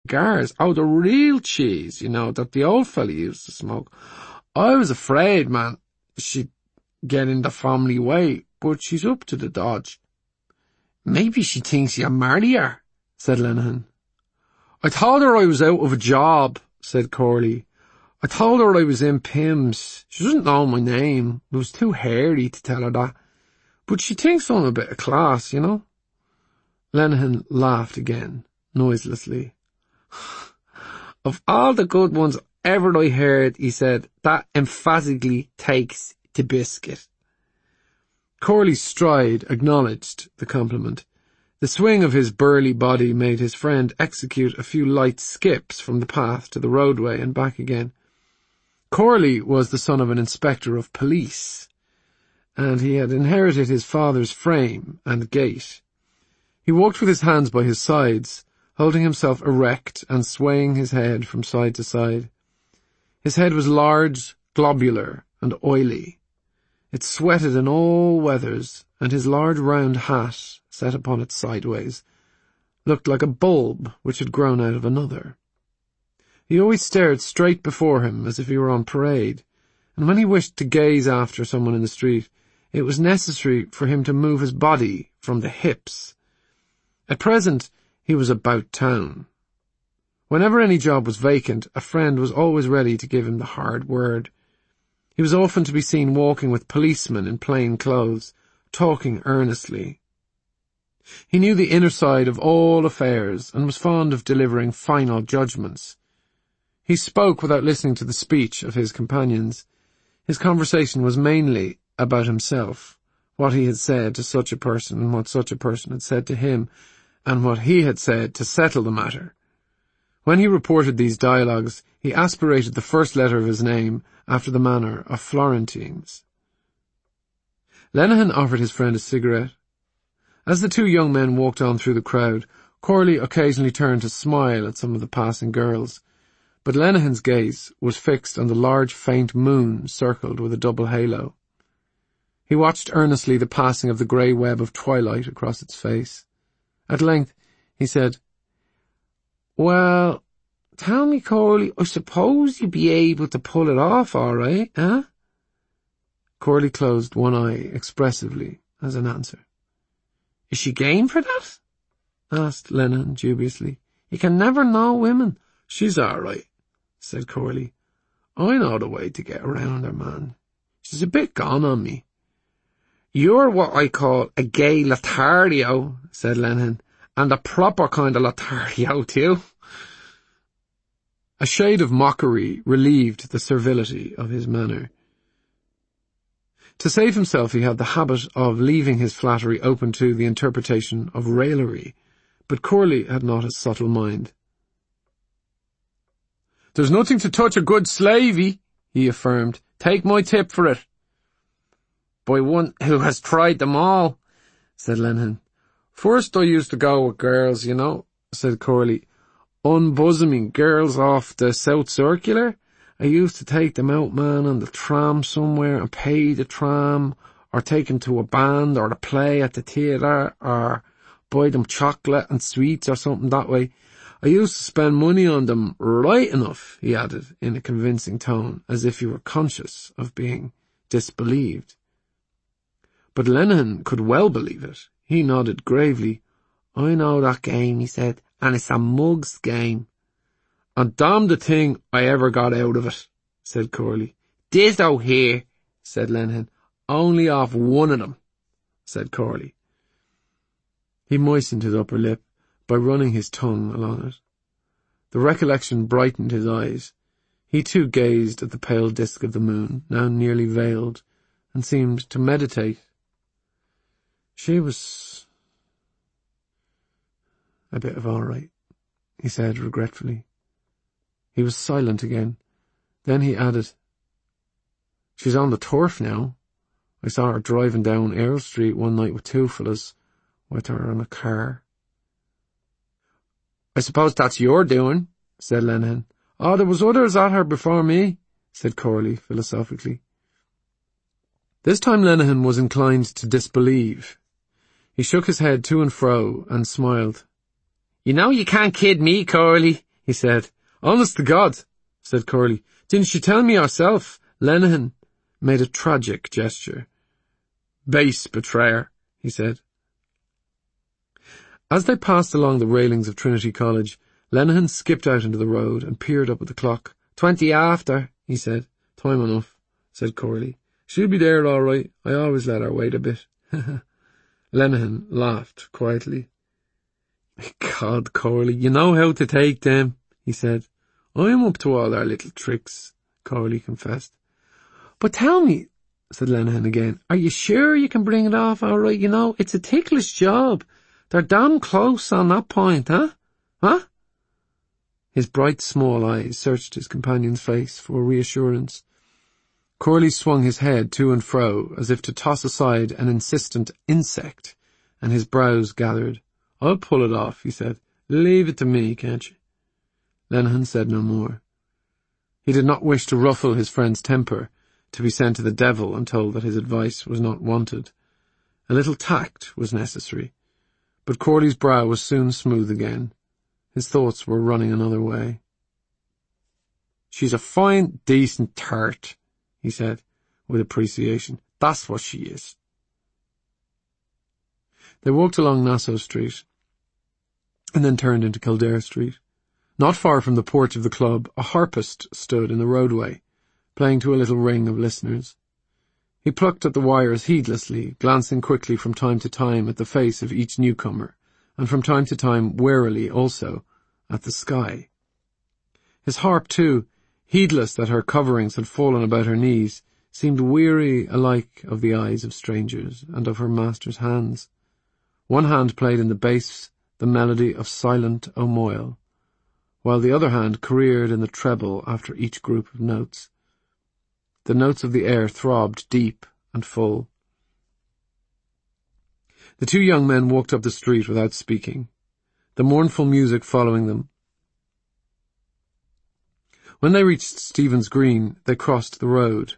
cigars. Oh, the real cheese, that the old fella used to smoke. I was afraid, man, she'd get in the family way, but she's up to the dodge." "Maybe she thinks you marry her," said Lenihan. "I told her I was out of a job," said Corley. "I told her I was in Pim's. She doesn't know my name. It was too hairy to tell her that. But she thinks I'm a bit of class, Lenihan laughed again, noiselessly. "Of all the good ones ever I heard," he said, "that emphatically takes the biscuit." Corley's stride acknowledged the compliment. The swing of his burly body made his friend execute a few light skips from the path to the roadway and back again. Corley was the son of an inspector of police, and he had inherited his father's frame and gait. He walked with his hands by his sides, holding himself erect and swaying his head from side to side. His head was large, globular, and oily. It sweated in all weathers, and his large round hat, set upon it sideways, looked like a bulb which had grown out of another. He always stared straight before him as if he were on parade, and when he wished to gaze after someone in the street, it was necessary for him to move his body from the hips. At present, he was about town. Whenever any job was vacant, a friend was always ready to give him the hard word. He was often to be seen walking with policemen in plain clothes, talking earnestly. He knew the inner side of all affairs and was fond of delivering final judgments. He spoke without listening to the speech of his companions. His conversation was mainly about himself, what he had said to such a person and what such a person had said to him, and what he had said to settle the matter. When he reported these dialogues, he aspirated the first letter of his name after the manner of Florentines. Lenihan offered his friend a cigarette. As the two young men walked on through the crowd, Corley occasionally turned to smile at some of the passing girls, but Lenihan's gaze was fixed on the large faint moon circled with a double halo. He watched earnestly the passing of the grey web of twilight across its face. At length he said, "Well, tell me, Corley, I suppose you'd be able to pull it off all right, eh?" Corley closed one eye expressively as an answer. "Is she game for that?" asked Lenihan dubiously. "You can never know women." "She's all right," said Corley. "I know the way to get around her, man. She's a bit gone on me." "You're what I call a gay Lothario," said Lenihan, "and a proper kind of Lothario, too." A shade of mockery relieved the servility of his manner. To save himself he had the habit of leaving his flattery open to the interpretation of raillery, but Corley had not a subtle mind. "There's nothing to touch a good slavey," he affirmed. "Take my tip for it." "By one who has tried them all," said Lenihan. "First I used to go with girls, said Corley. "Unbosoming girls off the South Circular. I used to take them out, man, on the tram somewhere and pay the tram, or take them to a band or a play at the theatre, or buy them chocolate and sweets or something that way. I used to spend money on them right enough," he added in a convincing tone, as if he were conscious of being disbelieved. But Lenihan could well believe it. He nodded gravely. "I know that game," he said, "and it's a mug's game." "And damn the thing I ever got out of it," said Corley. "Ditto here," said Lenihan. "Only off one of them," said Corley. He moistened his upper lip by running his tongue along it. The recollection brightened his eyes. He too gazed at the pale disk of the moon, now nearly veiled, and seemed to meditate. "She was a bit of all right," he said regretfully. He was silent again. Then he added, "She's on the turf now. I saw her driving down Earl Street one night with two fellas with her in a car." "I suppose that's your doing," said Lenihan. "Oh, there was others at her before me," said Corley philosophically. This time Lenihan was inclined to disbelieve. He shook his head to and fro and smiled. "You know you can't kid me, Corley," he said. Honest to God, said Corley. Didn't you tell me yourself? Lenihan made a tragic gesture. Base betrayer, he said. As they passed along the railings of Trinity College, Lenihan skipped out into the road and peered up at the clock. 20 after, he said. Time enough, said Corley. She'll be there all right. I always let her wait a bit. Lenihan laughed quietly. God, Corley, you know how to take them, he said. I'm up to all our little tricks, Corley confessed. But tell me, said Lenihan again, are you sure you can bring it off all right? You know, it's a ticklish job. They're damn close on that point, huh? Huh? His bright small eyes searched his companion's face for reassurance. Corley swung his head to and fro as if to toss aside an insistent insect, and his brows gathered. I'll pull it off, he said. Leave it to me, can't you? Lenihan said no more. He did not wish to ruffle his friend's temper, to be sent to the devil and told that his advice was not wanted. A little tact was necessary, but Corley's brow was soon smooth again. His thoughts were running another way. She's a fine, decent tart, he said, with appreciation. That's what she is. They walked along Nassau Street, and then turned into Kildare Street. Not far from the porch of the club, a harpist stood in the roadway, playing to a little ring of listeners. He plucked at the wires heedlessly, glancing quickly from time to time at the face of each newcomer, and from time to time warily also at the sky. His harp, too, heedless that her coverings had fallen about her knees, seemed weary alike of the eyes of strangers and of her master's hands. One hand played in the bass the melody of Silent O Moyle, while the other hand careered in the treble after each group of notes. The notes of the air throbbed deep and full. The two young men walked up the street without speaking, the mournful music following them. When they reached Stephen's Green, they crossed the road.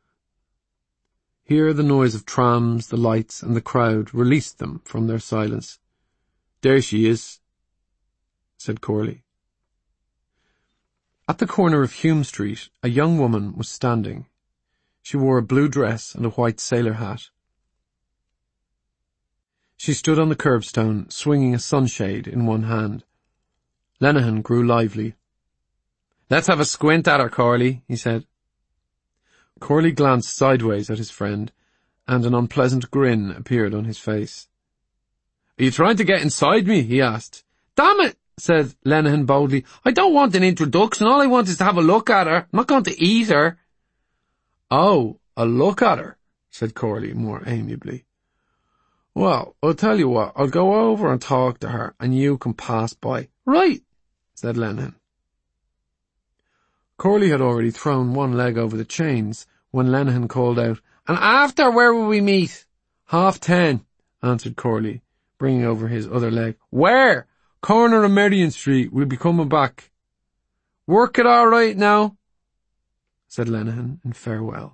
Here the noise of trams, the lights, and the crowd released them from their silence. There she is, said Corley. At the corner of Hume Street, a young woman was standing. She wore a blue dress and a white sailor hat. She stood on the curbstone, swinging a sunshade in one hand. Lenihan grew lively. Let's have a squint at her, Corley, he said. Corley glanced sideways at his friend, and an unpleasant grin appeared on his face. Are you trying to get inside me? He asked. Damn it, said Lenihan boldly. I don't want an introduction. All I want is to have a look at her. I'm not going to eat her. Oh, a look at her, said Corley more amiably. Well, I'll tell you what, I'll go over and talk to her, and you can pass by. Right, said Lenihan. Corley had already thrown one leg over the chains when Lenihan called out, And after where will we meet? 10:30, answered Corley, bringing over his other leg. Where? Corner of Merrion Street. We'll be coming back. Work it all right now, said Lenihan in farewell.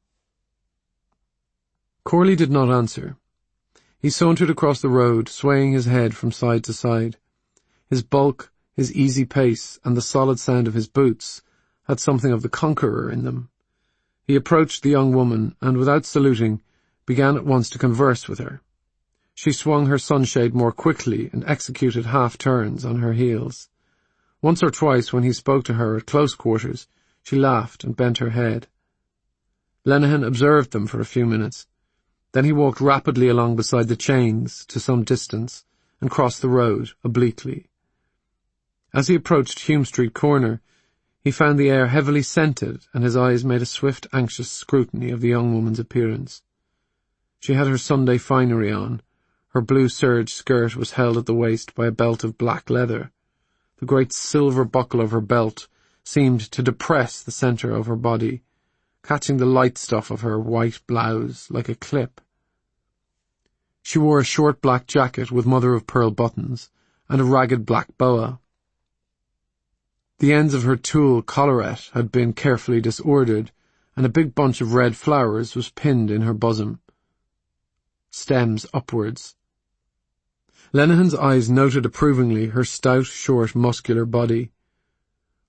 Corley did not answer. He sauntered across the road, swaying his head from side to side. His bulk, his easy pace, and the solid sound of his boots had something of the conqueror in them. He approached the young woman, and without saluting, began at once to converse with her. She swung her sunshade more quickly and executed half-turns on her heels. Once or twice, when he spoke to her at close quarters, she laughed and bent her head. Lenihan observed them for a few minutes. Then he walked rapidly along beside the chains to some distance and crossed the road obliquely. As he approached Hume Street corner, he found the air heavily scented, and his eyes made a swift, anxious scrutiny of the young woman's appearance. She had her Sunday finery on. Her blue serge skirt was held at the waist by a belt of black leather. The great silver buckle of her belt seemed to depress the centre of her body, catching the light stuff of her white blouse like a clip. She wore a short black jacket with mother-of-pearl buttons and a ragged black boa. The ends of her tulle collarette had been carefully disordered, and a big bunch of red flowers was pinned in her bosom, stems upwards. Lenihan's eyes noted approvingly her stout, short, muscular body.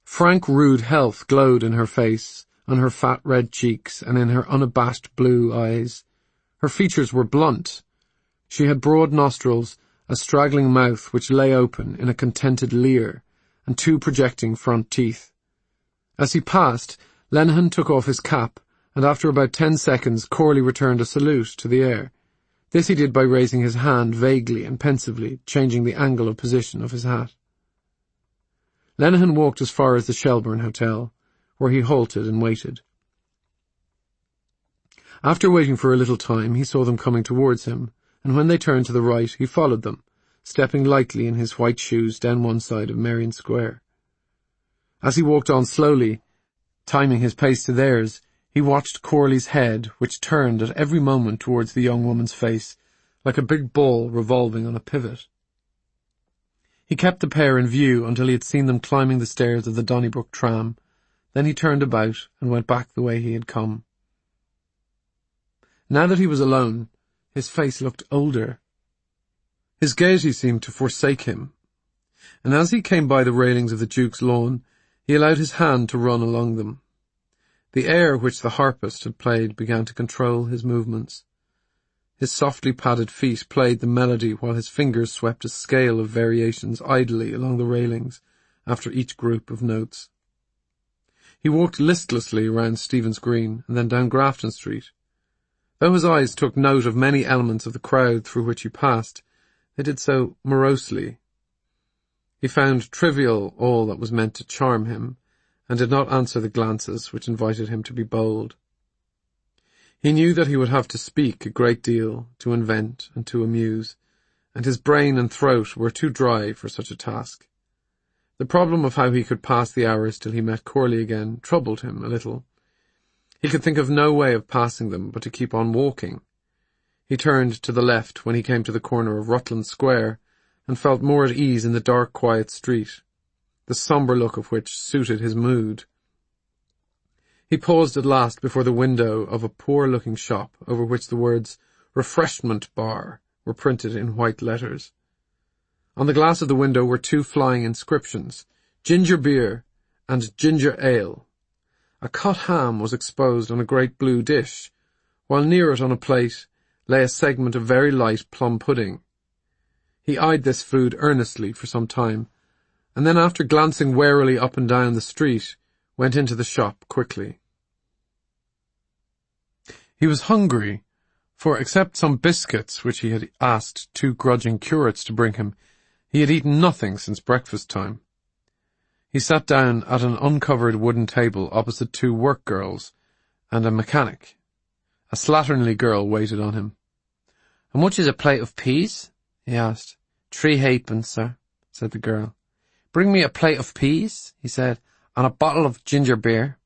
Frank rude health glowed in her face, on her fat red cheeks, and in her unabashed blue eyes. Her features were blunt. She had broad nostrils, a straggling mouth which lay open in a contented leer, and 2 projecting front teeth. As he passed, Lenihan took off his cap, and after about 10 seconds Corley returned a salute to the air. This he did by raising his hand vaguely and pensively, changing the angle of position of his hat. Lenihan walked as far as the Shelbourne Hotel, where he halted and waited. After waiting for a little time, he saw them coming towards him, and when they turned to the right, he followed them, stepping lightly in his white shoes down one side of Merrion Square. As he walked on slowly, timing his pace to theirs, he watched Corley's head, which turned at every moment towards the young woman's face, like a big ball revolving on a pivot. He kept the pair in view until he had seen them climbing the stairs of the Donnybrook tram. Then he turned about and went back the way he had come. Now that he was alone, his face looked older. His gaiety seemed to forsake him, and as he came by the railings of the Duke's lawn, he allowed his hand to run along them. The air which the harpist had played began to control his movements. His softly padded feet played the melody while his fingers swept a scale of variations idly along the railings after each group of notes. He walked listlessly around Stephen's Green and then down Grafton Street. Though his eyes took note of many elements of the crowd through which he passed, they did so morosely. He found trivial all that was meant to charm him, and did not answer the glances which invited him to be bold. He knew that he would have to speak a great deal, to invent and to amuse, and his brain and throat were too dry for such a task. The problem of how he could pass the hours till he met Corley again troubled him a little. He could think of no way of passing them but to keep on walking. He turned to the left when he came to the corner of Rutland Square, and felt more at ease in the dark, quiet street, the sombre look of which suited his mood. He paused at last before the window of a poor-looking shop over which the words "Refreshment Bar" were printed in white letters. On the glass of the window were 2 flying inscriptions, "Ginger Beer" and "Ginger Ale." A cut ham was exposed on a great blue dish, while near it on a plate lay a segment of very light plum pudding. He eyed this food earnestly for some time, and then after glancing warily up and down the street, went into the shop quickly. He was hungry, for except some biscuits which he had asked 2 grudging curates to bring him, he had eaten nothing since breakfast time. He sat down at an uncovered wooden table opposite 2 work girls and a mechanic. A slatternly girl waited on him. "How much is a plate of peas?" he asked. "3 halfpence, sir," said the girl. "Bring me a plate of peas," he said, "and a bottle of ginger beer."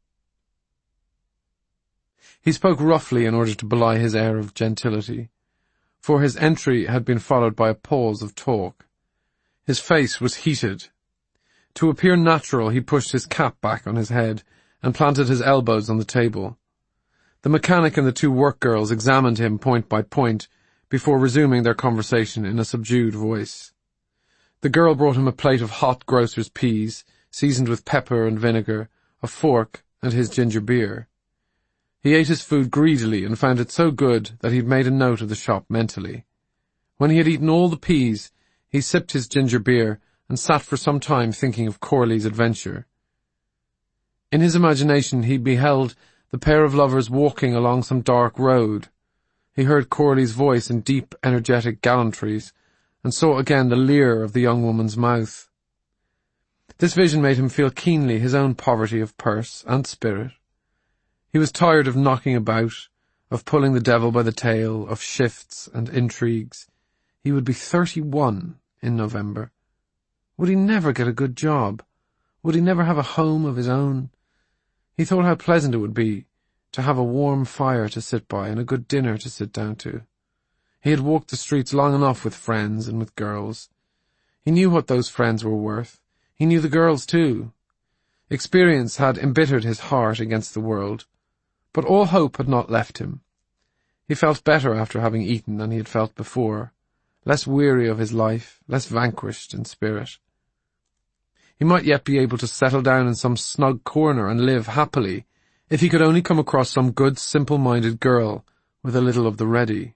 He spoke roughly in order to belie his air of gentility, for his entry had been followed by a pause of talk. His face was heated. To appear natural, he pushed his cap back on his head and planted his elbows on the table. The mechanic and the 2 work girls examined him point by point before resuming their conversation in a subdued voice. The girl brought him a plate of hot grocer's peas, seasoned with pepper and vinegar, a fork, and his ginger beer. He ate his food greedily and found it so good that he'd made a note of the shop mentally. When he had eaten all the peas, he sipped his ginger beer and sat for some time thinking of Corley's adventure. In his imagination he beheld the pair of lovers walking along some dark road. He heard Corley's voice in deep, energetic gallantries, and saw again the leer of the young woman's mouth. This vision made him feel keenly his own poverty of purse and spirit. He was tired of knocking about, of pulling the devil by the tail, of shifts and intrigues. He would be 31 in November. Would he never get a good job? Would he never have a home of his own? He thought how pleasant it would be to have a warm fire to sit by and a good dinner to sit down to. He had walked the streets long enough with friends and with girls. He knew what those friends were worth. He knew the girls too. Experience had embittered his heart against the world, but all hope had not left him. He felt better after having eaten than he had felt before, less weary of his life, less vanquished in spirit. He might yet be able to settle down in some snug corner and live happily, if he could only come across some good, simple-minded girl with a little of the ready.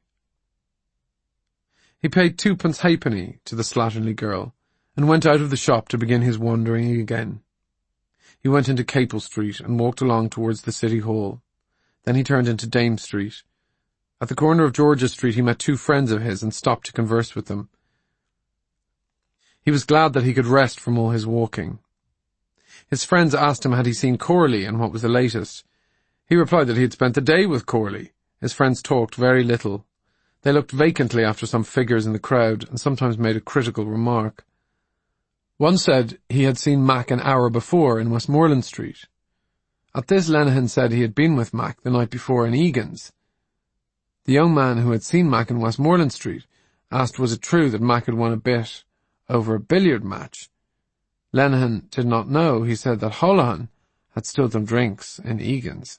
He paid 2 halfpenny to the slatternly girl, and went out of the shop to begin his wandering again. He went into Capel Street and walked along towards the City Hall. Then he turned into Dame Street. At the corner of George's Street he met 2 friends of his and stopped to converse with them. He was glad that he could rest from all his walking. His friends asked him had he seen Corley and what was the latest. He replied that he had spent the day with Corley. His friends talked very little. They looked vacantly after some figures in the crowd and sometimes made a critical remark. One said he had seen Mac an hour before in Westmoreland Street. At this Lenihan said he had been with Mac the night before in Egan's. The young man who had seen Mac in Westmoreland Street asked was it true that Mac had won a bit over a billiard match. Lenihan did not know. He said that Holohan had stood them drinks in Egan's.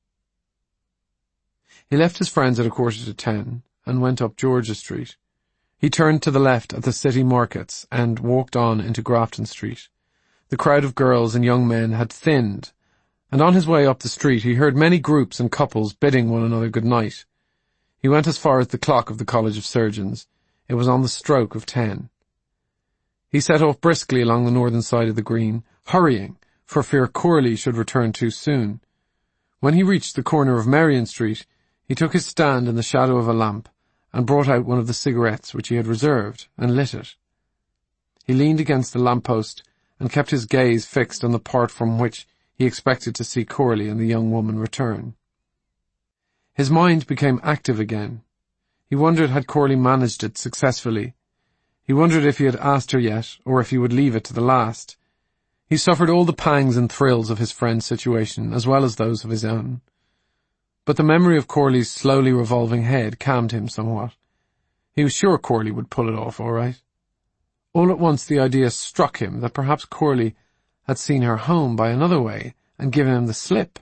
He left his friends at 10:15 and went up George's Street. He turned to the left at the city markets and walked on into Grafton Street. The crowd of girls and young men had thinned, and on his way up the street he heard many groups and couples bidding one another good night. He went as far as the clock of the College of Surgeons. It was on the stroke of 10. He set off briskly along the northern side of the green, hurrying, for fear Corley should return too soon. When he reached the corner of Merrion Street, he took his stand in the shadow of a lamp and brought out one of the cigarettes which he had reserved and lit it. He leaned against the lamp-post and kept his gaze fixed on the part from which he expected to see Corley and the young woman return. His mind became active again. He wondered had Corley managed it successfully. He wondered if he had asked her yet, or if he would leave it to the last. He suffered all the pangs and thrills of his friend's situation, as well as those of his own. But the memory of Corley's slowly revolving head calmed him somewhat. He was sure Corley would pull it off all right. All at once the idea struck him that perhaps Corley had seen her home by another way and given him the slip.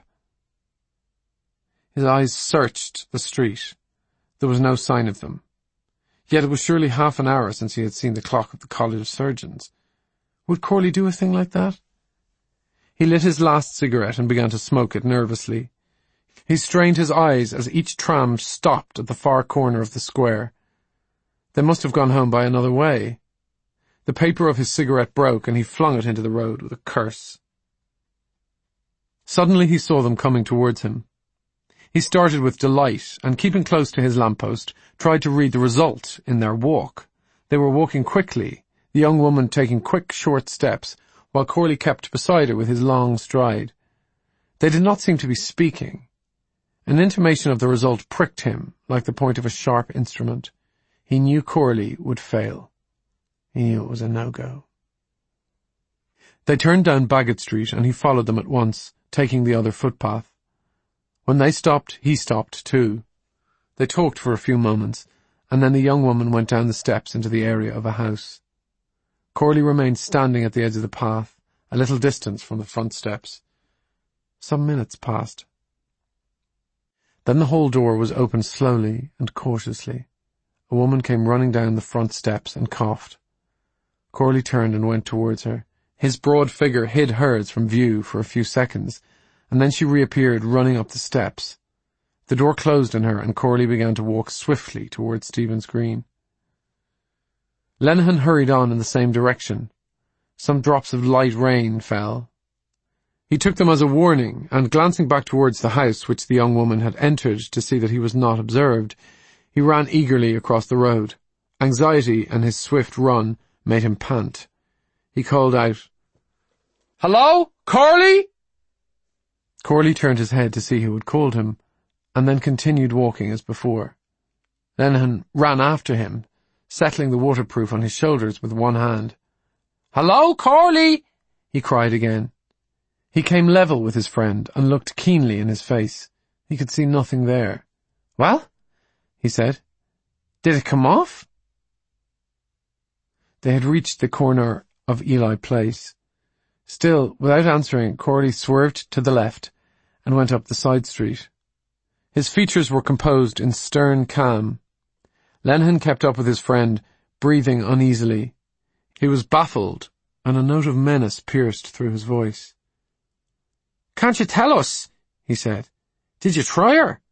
His eyes searched the street. There was no sign of them. Yet it was surely half an hour since he had seen the clock of the College of Surgeons. Would Corley do a thing like that? He lit his last cigarette and began to smoke it nervously. He strained his eyes as each tram stopped at the far corner of the square. They must have gone home by another way. The paper of his cigarette broke and he flung it into the road with a curse. Suddenly he saw them coming towards him. He started with delight and, keeping close to his lamppost, tried to read the result in their walk. They were walking quickly, the young woman taking quick, short steps, while Corley kept beside her with his long stride. They did not seem to be speaking. An intimation of the result pricked him like the point of a sharp instrument. He knew Corley would fail. He knew it was a no-go. They turned down Bagot Street and he followed them at once, taking the other footpath. When they stopped, he stopped too. They talked for a few moments, and then the young woman went down the steps into the area of a house. Corley remained standing at the edge of the path, a little distance from the front steps. Some minutes passed. Then the hall door was opened slowly and cautiously. A woman came running down the front steps and coughed. Corley turned and went towards her. His broad figure hid hers from view for a few seconds, and then she reappeared running up the steps. The door closed on her and Corley began to walk swiftly towards Stephen's Green. Lenihan hurried on in the same direction. Some drops of light rain fell. He took them as a warning, and glancing back towards the house which the young woman had entered to see that he was not observed, he ran eagerly across the road. Anxiety and his swift run made him pant. He called out, "Hello, Corley?" Corley turned his head to see who had called him, and then continued walking as before. Lenihan ran after him, settling the waterproof on his shoulders with one hand. "Hello, Corley!" he cried again. He came level with his friend and looked keenly in his face. He could see nothing there. "Well?" he said. "Did it come off?" They had reached the corner of Ely Place. Still, without answering, Corley swerved to the left and went up the side street. His features were composed in stern calm. Lenihan kept up with his friend, breathing uneasily. He was baffled and a note of menace pierced through his voice. "Can't you tell us?" he said. "Did you try her?"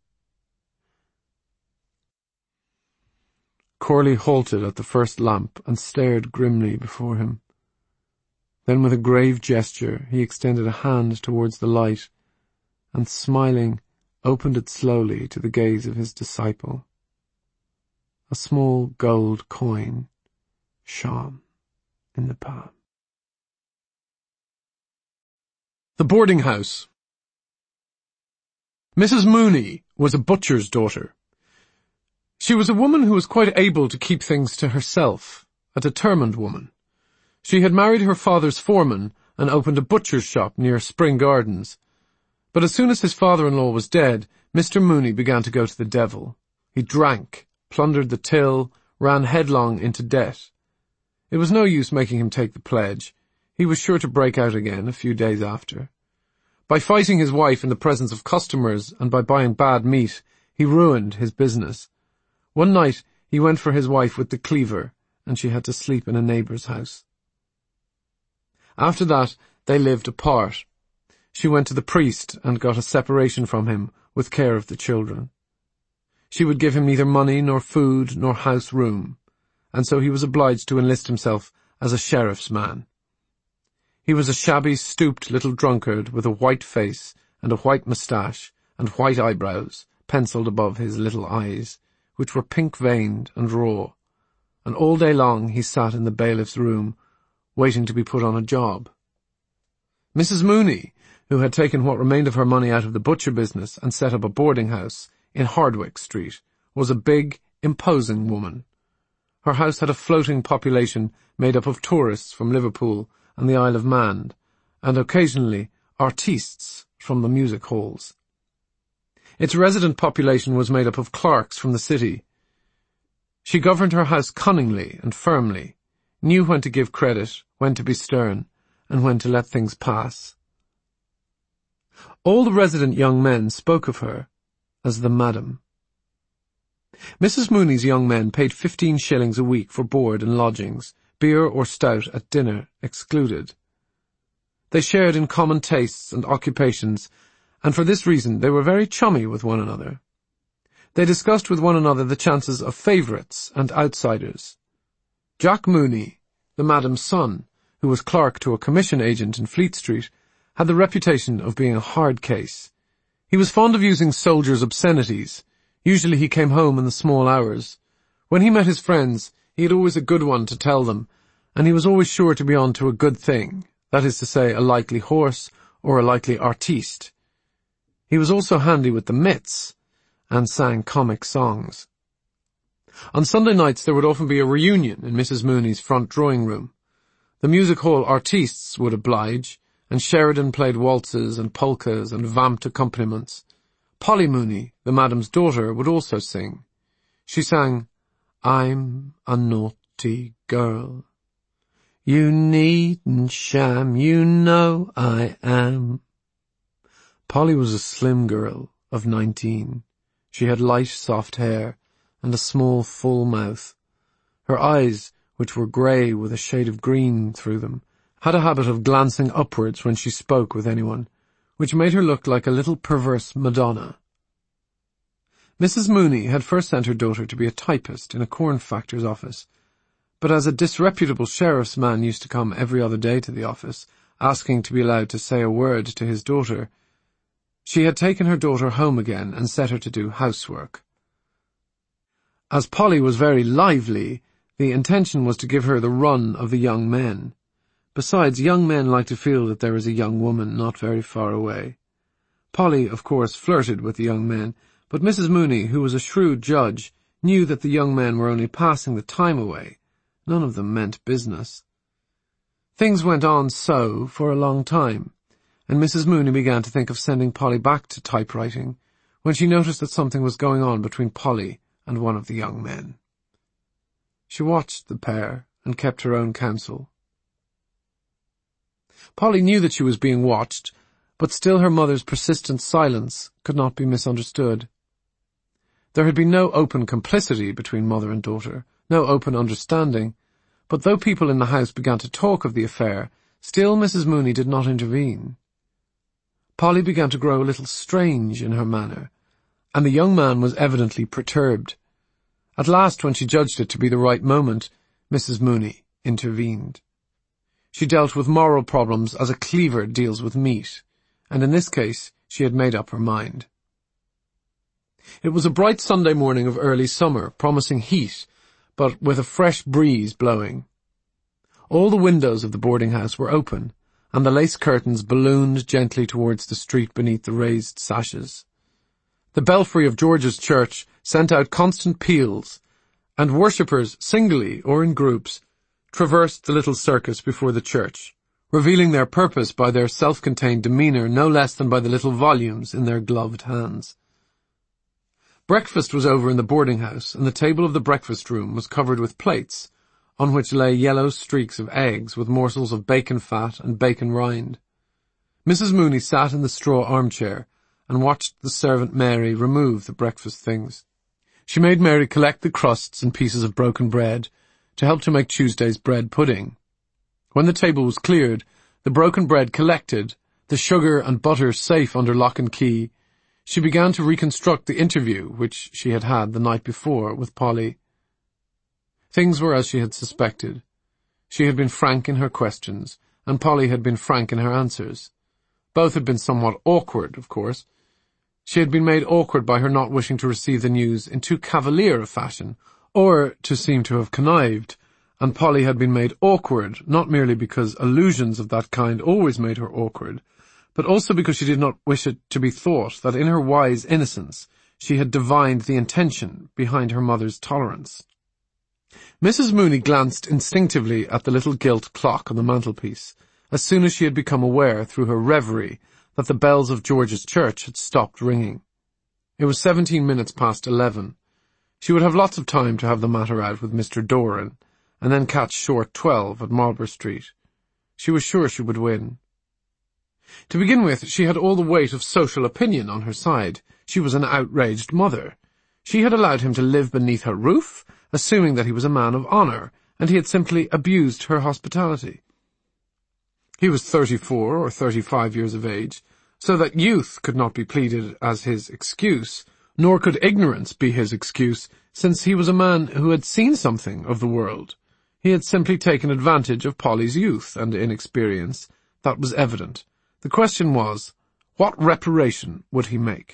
Corley halted at the first lamp and stared grimly before him. Then with a grave gesture he extended a hand towards the light and, smiling, opened it slowly to the gaze of his disciple. A small gold coin shone in the palm. The boarding house. Mrs. Mooney was a butcher's daughter. She was a woman who was quite able to keep things to herself, a determined woman. She had married her father's foreman and opened a butcher's shop near Spring Gardens. But as soon as his father-in-law was dead, Mr. Mooney began to go to the devil. He drank, plundered the till, ran headlong into debt. It was no use making him take the pledge. He was sure to break out again a few days after. By fighting his wife in the presence of customers and by buying bad meat, he ruined his business. One night he went for his wife with the cleaver, and she had to sleep in a neighbour's house. After that, they lived apart. She went to the priest and got a separation from him with care of the children. She would give him neither money nor food nor house room, and so he was obliged to enlist himself as a sheriff's man. He was a shabby, stooped little drunkard with a white face and a white moustache and white eyebrows pencilled above his little eyes, which were pink-veined and raw, and all day long he sat in the bailiff's room, waiting to be put on a job. Mrs. Mooney, who had taken what remained of her money out of the butcher business and set up a boarding house in Hardwicke Street, was a big, imposing woman. Her house had a floating population made up of tourists from Liverpool and the Isle of Man, and occasionally artistes from the music halls. Its resident population was made up of clerks from the city. She governed her house cunningly and firmly, knew when to give credit, when to be stern, and when to let things pass. All the resident young men spoke of her as the Madam. Mrs. Mooney's young men paid 15 shillings a week for board and lodgings, beer or stout at dinner excluded. They shared in common tastes and occupations, and for this reason they were very chummy with one another. They discussed with one another the chances of favourites and outsiders. Jack Mooney, the Madam's son, who was clerk to a commission agent in Fleet Street, had the reputation of being a hard case. He was fond of using soldiers' obscenities. Usually he came home in the small hours. When he met his friends, he had always a good one to tell them, and he was always sure to be on to a good thing, that is to say, a likely horse or a likely artiste. He was also handy with the mitts, and sang comic songs. On Sunday nights there would often be a reunion in Mrs. Mooney's front drawing-room. The music hall artistes would oblige, and Sheridan played waltzes and polkas and vamped accompaniments. Polly Mooney, the Madam's daughter, would also sing. She sang, "I'm a naughty girl. You needn't sham, you know I am." Polly was a slim girl of 19. She had light, soft hair and a small, full mouth. Her eyes, which were grey with a shade of green through them, had a habit of glancing upwards when she spoke with anyone, which made her look like a little perverse Madonna. Mrs. Mooney had first sent her daughter to be a typist in a corn factor's office, but as a disreputable sheriff's man used to come every other day to the office, asking to be allowed to say a word to his daughter, she had taken her daughter home again and set her to do housework. As Polly was very lively, the intention was to give her the run of the young men. Besides, young men like to feel that there is a young woman not very far away. Polly, of course, flirted with the young men, but Mrs. Mooney, who was a shrewd judge, knew that the young men were only passing the time away. None of them meant business. Things went on so for a long time, and Mrs. Mooney began to think of sending Polly back to typewriting, when she noticed that something was going on between Polly and one of the young men. She watched the pair and kept her own counsel. Polly knew that she was being watched, but still her mother's persistent silence could not be misunderstood. There had been no open complicity between mother and daughter, no open understanding, But though people in the house began to talk of the affair, still Mrs. Mooney did not intervene. Polly began to grow a little strange in her manner, and the young man was evidently perturbed. At last, when she judged it to be the right moment, Mrs. Mooney intervened. She dealt with moral problems as a cleaver deals with meat, and in this case she had made up her mind. It was a bright Sunday morning of early summer, promising heat, but with a fresh breeze blowing. All the windows of the boarding-house were open, and the lace curtains ballooned gently towards the street beneath the raised sashes. The belfry of George's church sent out constant peals, and worshippers, singly or in groups, traversed the little circus before the church, revealing their purpose by their self-contained demeanour no less than by the little volumes in their gloved hands. Breakfast was over in the boarding-house, and the table of the breakfast-room was covered with plates, on which lay yellow streaks of eggs with morsels of bacon fat and bacon rind. Mrs. Mooney sat in the straw armchair and watched the servant Mary remove the breakfast things. She made Mary collect the crusts and pieces of broken bread to help to make Tuesday's bread pudding. When the table was cleared, the broken bread collected, the sugar and butter safe under lock and key, she began to reconstruct the interview which she had had the night before with Polly. Things were as she had suspected. She had been frank in her questions, and Polly had been frank in her answers. Both had been somewhat awkward, of course. She had been made awkward by her not wishing to receive the news in too cavalier a fashion, or to seem to have connived, and Polly had been made awkward, not merely because allusions of that kind always made her awkward, but also because she did not wish it to be thought that in her wise innocence she had divined the intention behind her mother's tolerance. Mrs. Mooney glanced instinctively at the little gilt clock on the mantelpiece, as soon as she had become aware through her reverie that the bells of George's church had stopped ringing. It was 17 minutes past 11. She would have lots of time to have the matter out with Mr. Doran, and then catch short 12 at Marlborough Street. She was sure she would win. To begin with, she had all the weight of social opinion on her side. She was an outraged mother. She had allowed him to live beneath her roof, assuming that he was a man of honour, and he had simply abused her hospitality. He was 34 or 35 years of age, so that youth could not be pleaded as his excuse, nor could ignorance be his excuse, since he was a man who had seen something of the world. He had simply taken advantage of Polly's youth and inexperience. That was evident. The question was, what reparation would he make?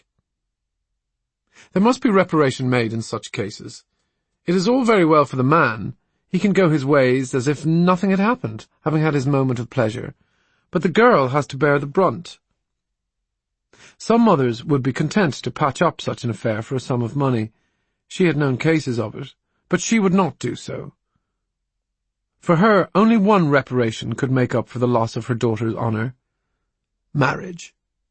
There must be reparation made in such cases. It is all very well for the man. He can go his ways as if nothing had happened, having had his moment of pleasure. But the girl has to bear the brunt. Some mothers would be content to patch up such an affair for a sum of money. She had known cases of it, but she would not do so. For her, only one reparation could make up for the loss of her daughter's honour. Marriage.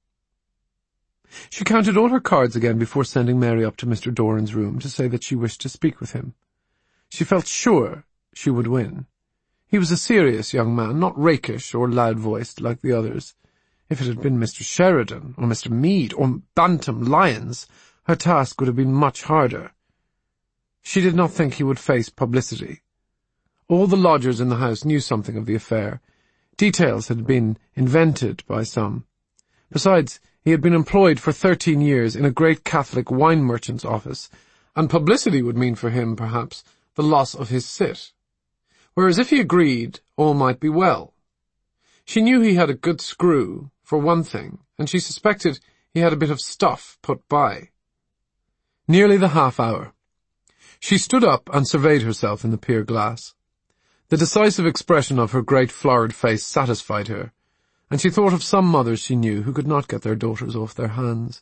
She counted all her cards again before sending Mary up to Mr. Doran's room to say that she wished to speak with him. She felt sure she would win. He was a serious young man, not rakish or loud-voiced like the others. If it had been Mr. Sheridan, or Mr. Meade, or Bantam Lyons, her task would have been much harder. She did not think he would face publicity. All the lodgers in the house knew something of the affair. Details had been invented by some. Besides, he had been employed for 13 years in a great Catholic wine merchant's office, and publicity would mean for him, perhaps, the loss of his sit. Whereas if he agreed, all might be well. She knew he had a good screw, for one thing, and she suspected he had a bit of stuff put by. Nearly the half hour. She stood up and surveyed herself in the pier glass. The decisive expression of her great florid face satisfied her, and she thought of some mothers she knew who could not get their daughters off their hands.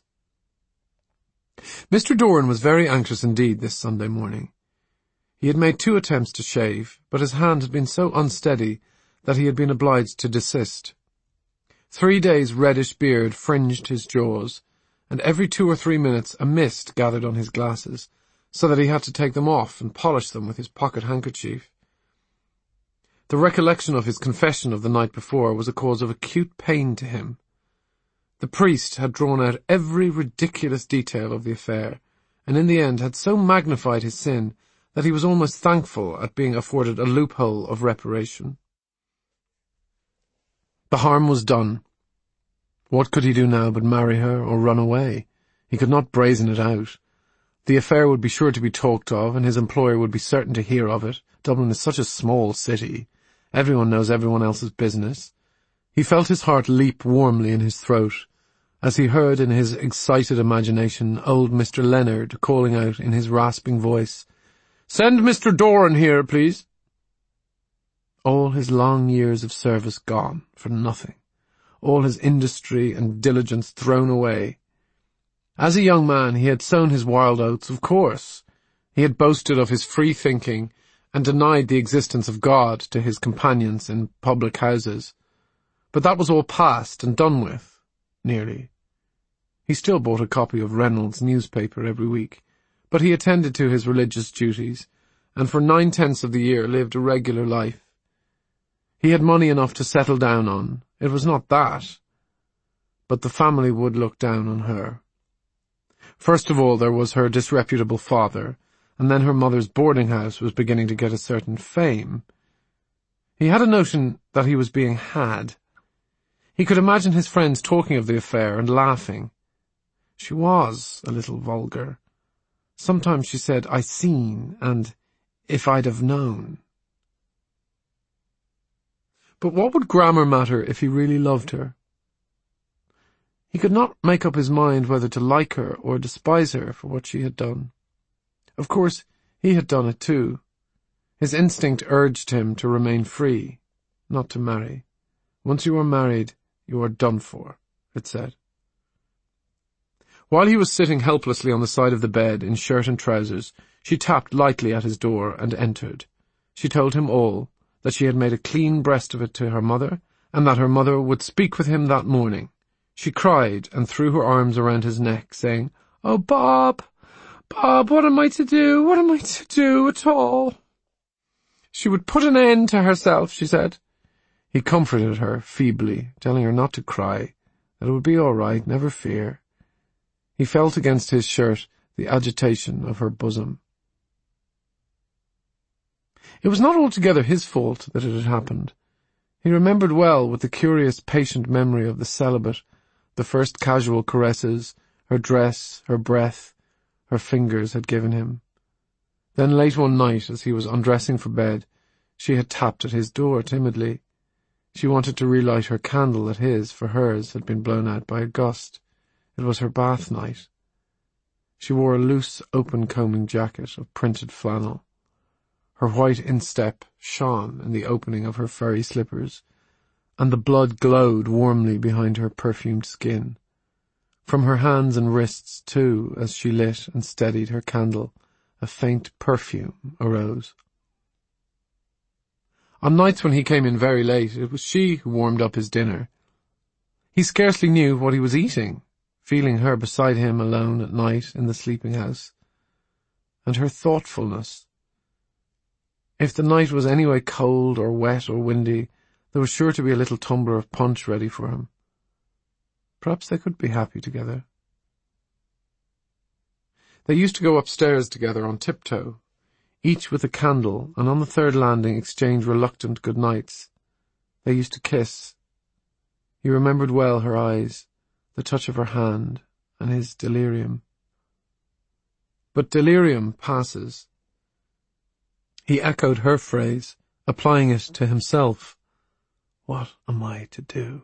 Mr. Doran was very anxious indeed this Sunday morning. He had made 2 attempts to shave, but his hand had been so unsteady that he had been obliged to desist. 3 days' reddish beard fringed his jaws, and every 2 or 3 minutes a mist gathered on his glasses, so that he had to take them off and polish them with his pocket handkerchief. The recollection of his confession of the night before was a cause of acute pain to him. The priest had drawn out every ridiculous detail of the affair, and in the end had so magnified his sin that he was almost thankful at being afforded a loophole of reparation. The harm was done. What could he do now but marry her or run away? He could not brazen it out. The affair would be sure to be talked of, and his employer would be certain to hear of it. Dublin is such a small city. Everyone knows everyone else's business. He felt his heart leap warmly in his throat as he heard in his excited imagination old Mr. Leonard calling out in his rasping voice, "Send Mr. Doran here, please." All his long years of service gone for nothing. All his industry and diligence thrown away. As a young man he had sown his wild oats, of course. He had boasted of his free thinking and denied the existence of God to his companions in public houses. But that was all past and done with, nearly. He still bought a copy of Reynolds' newspaper every week, but he attended to his religious duties, and for 9/10 of the year lived a regular life. He had money enough to settle down on. It was not that. But the family would look down on her. First of all there was her disreputable father, and then her mother's boarding-house was beginning to get a certain fame. He had a notion that he was being had. He could imagine his friends talking of the affair and laughing. She was a little vulgar. Sometimes she said, "I seen," and "if I'd have known." But what would grammar matter if he really loved her? He could not make up his mind whether to like her or despise her for what she had done. Of course, he had done it too. His instinct urged him to remain free, not to marry. Once you are married, you are done for, it said. While he was sitting helplessly on the side of the bed in shirt and trousers, she tapped lightly at his door and entered. She told him all, that she had made a clean breast of it to her mother, and that her mother would speak with him that morning. She cried and threw her arms around his neck, saying, "Oh, Bob, Bob, what am I to do? What am I to do at all?" She would put an end to herself, she said. He comforted her feebly, telling her not to cry, that it would be all right, never fear. He felt against his shirt the agitation of her bosom. It was not altogether his fault that it had happened. He remembered well, with the curious patient memory of the celibate, the first casual caresses, her dress, her breath, her fingers had given him. Then late one night, as he was undressing for bed, she had tapped at his door timidly. She wanted to relight her candle that his, for hers, had been blown out by a gust. It was her bath night. She wore a loose, open-combing jacket of printed flannel. Her white instep shone in the opening of her furry slippers, and the blood glowed warmly behind her perfumed skin. From her hands and wrists, too, as she lit and steadied her candle, a faint perfume arose. On nights when he came in very late, it was she who warmed up his dinner. He scarcely knew what he was eating, feeling her beside him alone at night in the sleeping-house. And her thoughtfulness. If the night was anyway cold or wet or windy, there was sure to be a little tumbler of punch ready for him. Perhaps they could be happy together. They used to go upstairs together on tiptoe, each with a candle, and on the third landing exchange reluctant good nights. They used to kiss. He remembered well her eyes, the touch of her hand, and his delirium. But delirium passes. He echoed her phrase, applying it to himself. What am I to do?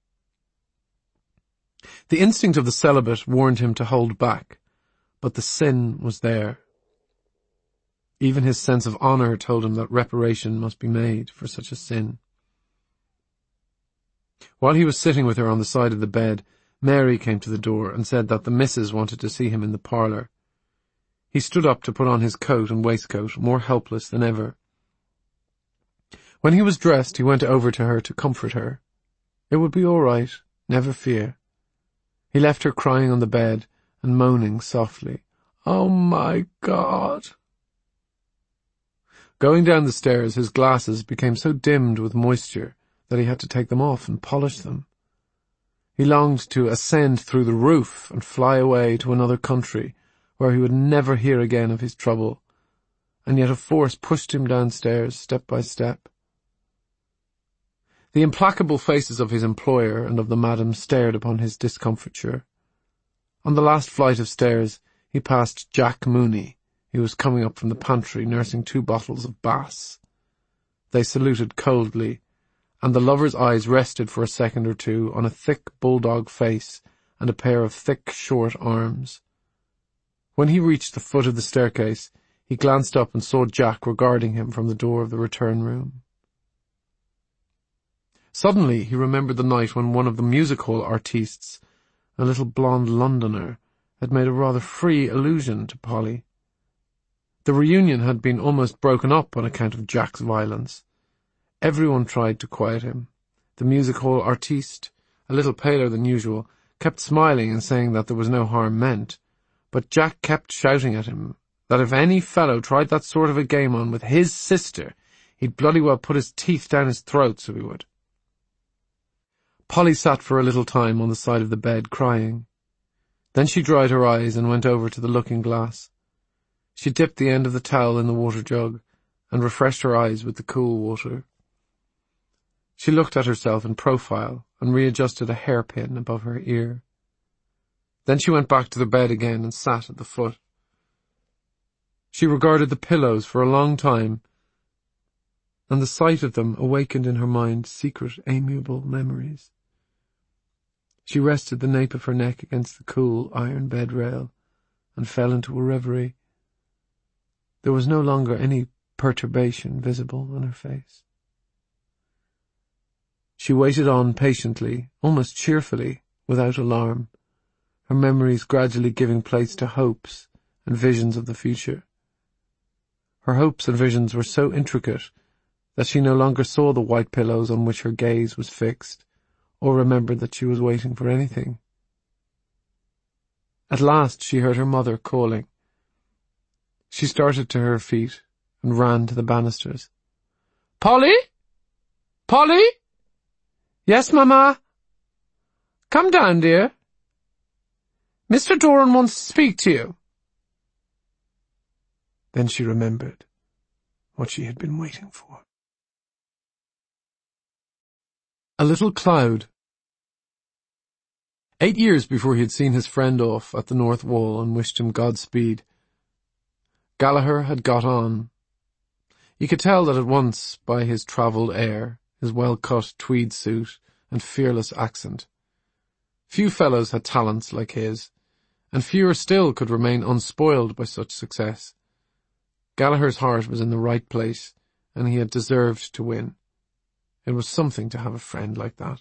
The instinct of the celibate warned him to hold back, but the sin was there. Even his sense of honour told him that reparation must be made for such a sin. While he was sitting with her on the side of the bed, Mary came to the door and said that the missus wanted to see him in the parlour. He stood up to put on his coat and waistcoat, more helpless than ever. When he was dressed, he went over to her to comfort her. It would be all right, never fear. He left her crying on the bed and moaning softly, "Oh, my God!" Going down the stairs, his glasses became so dimmed with moisture that he had to take them off and polish them. He longed to ascend through the roof and fly away to another country, where he would never hear again of his trouble, and yet a force pushed him downstairs step by step. The implacable faces of his employer and of the madam stared upon his discomfiture. On the last flight of stairs he passed Jack Mooney, who was coming up from the pantry nursing 2 bottles of Bass. They saluted coldly, and the lover's eyes rested for a second or two on a thick bulldog face and a pair of thick, short arms. When he reached the foot of the staircase, he glanced up and saw Jack regarding him from the door of the return room. Suddenly he remembered the night when one of the music-hall artistes, a little blonde Londoner, had made a rather free allusion to Polly. The reunion had been almost broken up on account of Jack's violence. Everyone tried to quiet him. The music-hall artiste, a little paler than usual, kept smiling and saying that there was no harm meant, but Jack kept shouting at him that if any fellow tried that sort of a game on with his sister, he'd bloody well put his teeth down his throat, so he would. Polly sat for a little time on the side of the bed, crying. Then she dried her eyes and went over to the looking-glass. She dipped the end of the towel in the water jug and refreshed her eyes with the cool water. She looked at herself in profile and readjusted a hairpin above her ear. Then she went back to the bed again and sat at the foot. She regarded the pillows for a long time, and the sight of them awakened in her mind secret, amiable memories. She rested the nape of her neck against the cool iron bed rail and fell into a reverie. There was no longer any perturbation visible on her face. She waited on patiently, almost cheerfully, without alarm, her memories gradually giving place to hopes and visions of the future. Her hopes and visions were so intricate that she no longer saw the white pillows on which her gaze was fixed, or remembered that she was waiting for anything. At last she heard her mother calling. She started to her feet and ran to the banisters. "Polly? Polly?" "Yes, Mamma?" "Come down, dear. Mr. Doran wants to speak to you." Then she remembered what she had been waiting for. A Little Cloud. 8 years before he had seen his friend off at the North Wall and wished him Godspeed, Gallagher had got on. You could tell that at once by his travelled air, his well-cut tweed suit and fearless accent. Few fellows had talents like his, and fewer still could remain unspoiled by such success. Gallagher's heart was in the right place, and he had deserved to win. It was something to have a friend like that.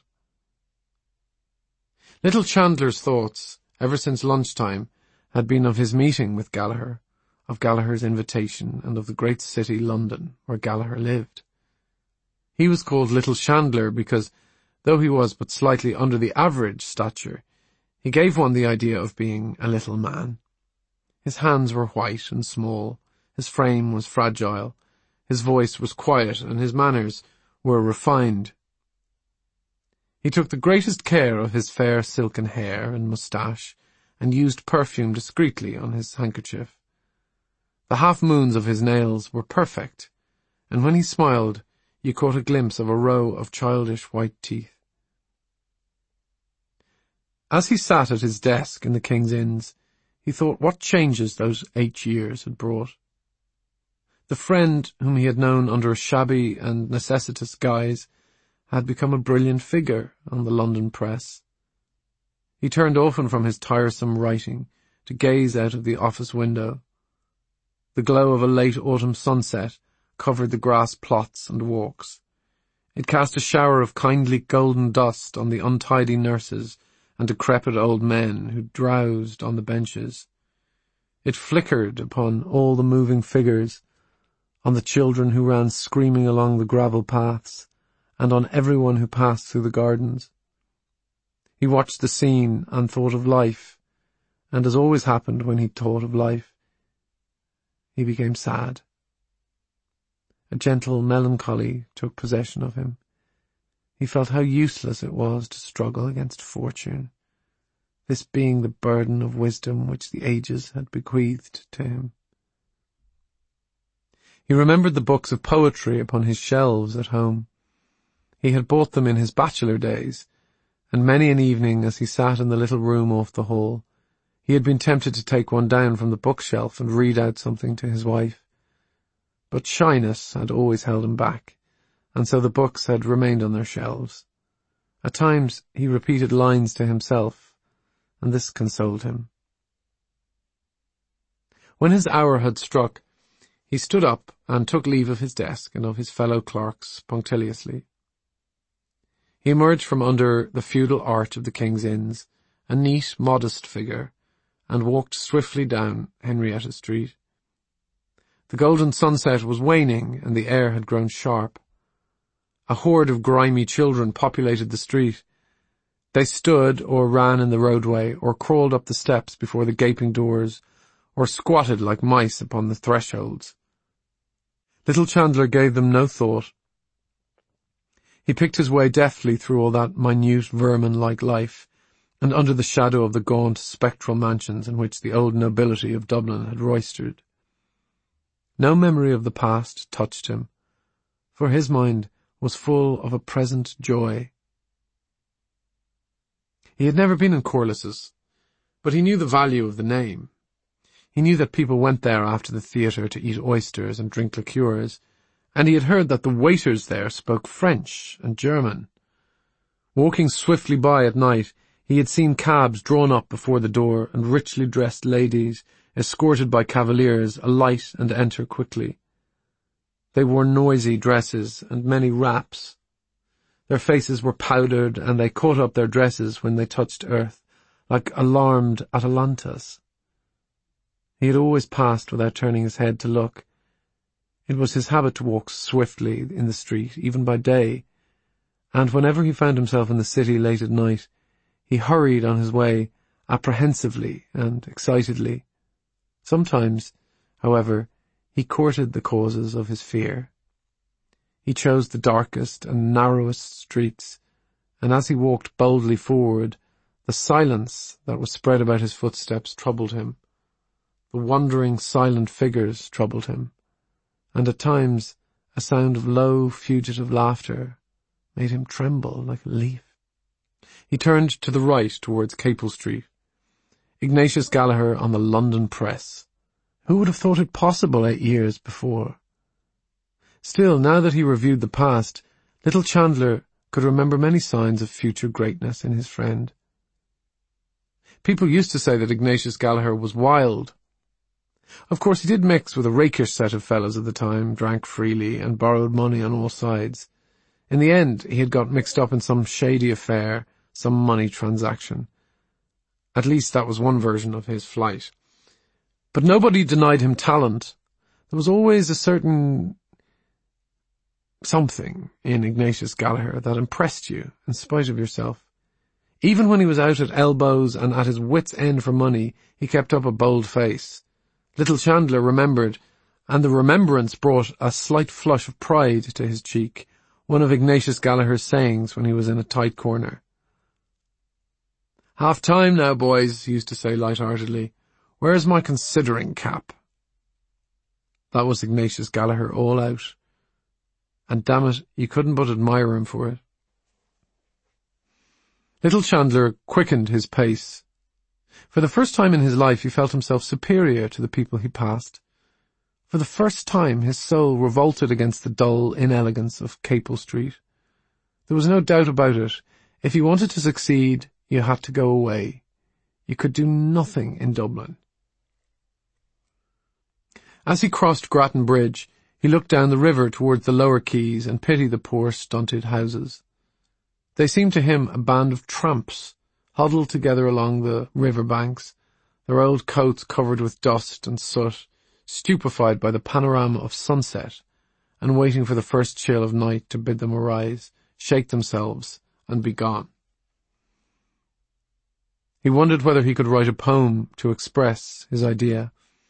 Little Chandler's thoughts, ever since lunchtime, had been of his meeting with Gallagher, of Gallagher's invitation, and of the great city London, where Gallagher lived. He was called Little Chandler because, though he was but slightly under the average stature, he gave one the idea of being a little man. His hands were white and small, his frame was fragile, his voice was quiet, and his manners were refined. He took the greatest care of his fair silken hair and moustache, and used perfume discreetly on his handkerchief. The half-moons of his nails were perfect, and when he smiled, you caught a glimpse of a row of childish white teeth. As he sat at his desk in the King's Inns, he thought what changes those 8 years had brought. The friend whom he had known under a shabby and necessitous guise had become a brilliant figure on the London press. He turned often from his tiresome writing to gaze out of the office window. The glow of a late autumn sunset covered the grass plots and walks. It cast a shower of kindly golden dust on the untidy nurses and decrepit old men who drowsed on the benches. It flickered upon all the moving figures, on the children who ran screaming along the gravel paths, and on everyone who passed through the gardens. He watched the scene and thought of life, and as always happened when he thought of life, he became sad. A gentle melancholy took possession of him. He felt how useless it was to struggle against fortune, this being the burden of wisdom which the ages had bequeathed to him. He remembered the books of poetry upon his shelves at home. He had bought them in his bachelor days, and many an evening as he sat in the little room off the hall, he had been tempted to take one down from the bookshelf and read out something to his wife. But shyness had always held him back, and so the books had remained on their shelves. At times he repeated lines to himself, and this consoled him. When his hour had struck, he stood up and took leave of his desk and of his fellow clerks punctiliously. He emerged from under the feudal arch of the King's Inns, a neat, modest figure, and walked swiftly down Henrietta Street. The golden sunset was waning, and the air had grown sharp. A horde of grimy children populated the street. They stood or ran in the roadway, or crawled up the steps before the gaping doors, or squatted like mice upon the thresholds. Little Chandler gave them no thought. He picked his way deftly through all that minute vermin-like life, and under the shadow of the gaunt, spectral mansions in which the old nobility of Dublin had roistered. No memory of the past touched him, for his mind was full of a present joy. He had never been in Corliss's, but he knew the value of the name. He knew that people went there after the theatre to eat oysters and drink liqueurs, and he had heard that the waiters there spoke French and German. Walking swiftly by at night, he had seen cabs drawn up before the door, and richly dressed ladies, escorted by cavaliers, alight and enter quickly. They wore noisy dresses and many wraps. Their faces were powdered, and they caught up their dresses when they touched earth, like alarmed Atalantas. He had always passed without turning his head to look. It was his habit to walk swiftly in the street, even by day, and whenever he found himself in the city late at night, he hurried on his way apprehensively and excitedly. Sometimes, however, he courted the causes of his fear. He chose the darkest and narrowest streets, and as he walked boldly forward, the silence that was spread about his footsteps troubled him. The wandering, silent figures troubled him, and at times a sound of low, fugitive laughter made him tremble like a leaf. He turned to the right towards Capel Street. Ignatius Gallagher on the London press. Who would have thought it possible 8 years before? Still, now that he reviewed the past, little Chandler could remember many signs of future greatness in his friend. People used to say that Ignatius Gallagher was wild. Of course, he did mix with a rakish set of fellows at the time, drank freely, and borrowed money on all sides. In the end, he had got mixed up in some shady affair, some money transaction. At least that was one version of his flight. But nobody denied him talent. There was always a certain something in Ignatius Gallagher that impressed you in spite of yourself. Even when he was out at elbows and at his wits' end for money, he kept up a bold face. Little Chandler remembered, and the remembrance brought a slight flush of pride to his cheek, one of Ignatius Gallagher's sayings when he was in a tight corner. "Half time now, boys," he used to say light-heartedly. "Where's my considering cap?" That was Ignatius Gallagher all out. And damn it, you couldn't but admire him for it. Little Chandler quickened his pace. For the first time in his life he felt himself superior to the people he passed. For the first time his soul revolted against the dull inelegance of Capel Street. There was no doubt about it. If you wanted to succeed, you had to go away. You could do nothing in Dublin. As he crossed Grattan Bridge, he looked down the river towards the lower quays and pitied the poor stunted houses. They seemed to him a band of tramps, huddled together along the river banks, their old coats covered with dust and soot, stupefied by the panorama of sunset, and waiting for the first chill of night to bid them arise, shake themselves, and be gone. He wondered whether he could write a poem to express his idea.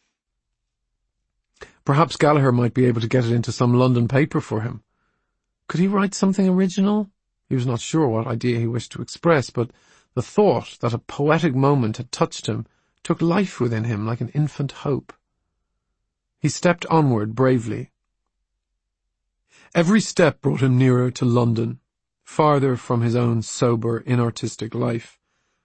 Perhaps Gallagher might be able to get it into some London paper for him. Could he write something original? He was not sure what idea he wished to express, but the thought that a poetic moment had touched him took life within him like an infant hope. He stepped onward bravely. Every step brought him nearer to London, farther from his own sober, inartistic life.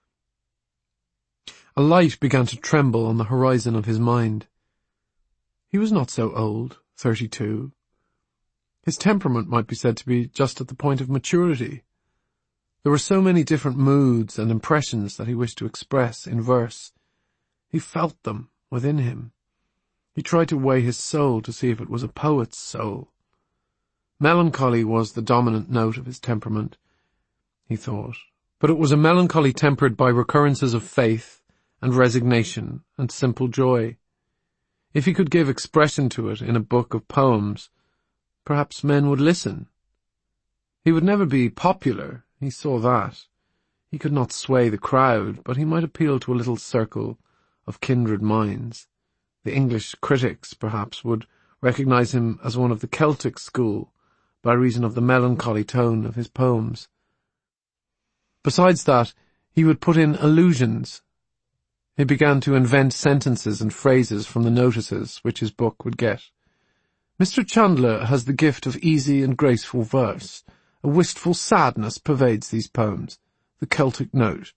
A light began to tremble on the horizon of his mind. He was not so old, 32. His temperament might be said to be just at the point of maturity. There were so many different moods and impressions that he wished to express in verse. He felt them within him. He tried to weigh his soul to see if it was a poet's soul. Melancholy was the dominant note of his temperament, he thought, but it was a melancholy tempered by recurrences of faith and resignation and simple joy. If he could give expression to it in a book of poems, perhaps men would listen. He would never be popular, he saw that. He could not sway the crowd, but he might appeal to a little circle of kindred minds. The English critics, perhaps, would recognize him as one of the Celtic school by reason of the melancholy tone of his poems. Besides that, he would put in allusions. He began to invent sentences and phrases from the notices which his book would get. Mr. Chandler has the gift of easy and graceful verse. A wistful sadness pervades these poems, the Celtic note.